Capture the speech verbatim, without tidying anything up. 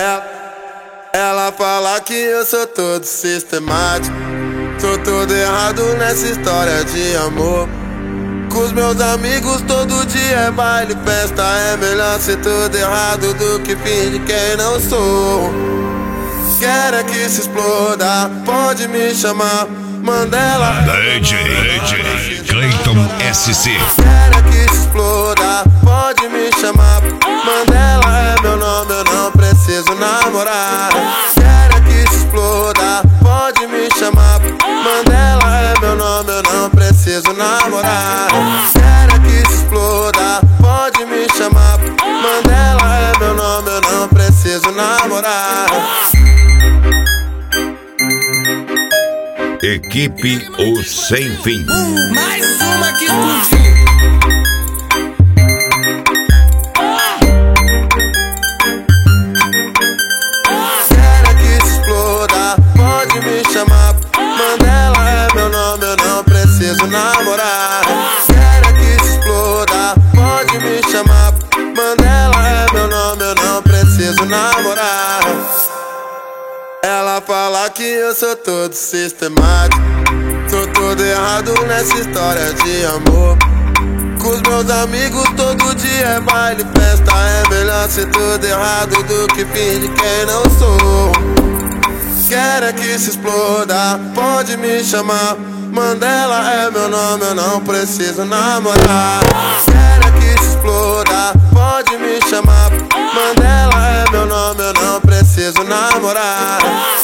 Ela, ela fala que eu sou todo sistemático, sou todo errado nessa história de amor. Com os meus amigos todo dia é baile, festa. É melhor ser todo errado do que fingir quem não sou. Quer é que se exploda, pode me chamar Mandela. D J, D J Clayton S C. Quer é que se exploda, pode me chamar Mandela. É meu nome, eu não preciso namorar. Quer é que se exploda, pode me chamar Mandela. É meu nome, eu não preciso namorar. Quer é que se exploda, pode me chamar Mandela. É meu nome, eu não preciso namorar. Equipe O Sem Fim. Uh, mais uma que explodiu. Quer que se exploda, pode me chamar Mandela. É meu nome, eu não preciso namorar. Quer que se exploda, pode me chamar Mandela. É meu nome, eu não preciso namorar. Ela fala que eu sou todo sistemático, sou todo errado nessa história de amor. Com os meus amigos todo dia é baile, festa. É melhor ser todo errado do que fingir quem não sou. Quer é que se exploda, pode me chamar Mandela. É meu nome, eu não preciso namorar. Quer é que se exploda, pode me chamar Mandela. É meu nome, eu não preciso namorar.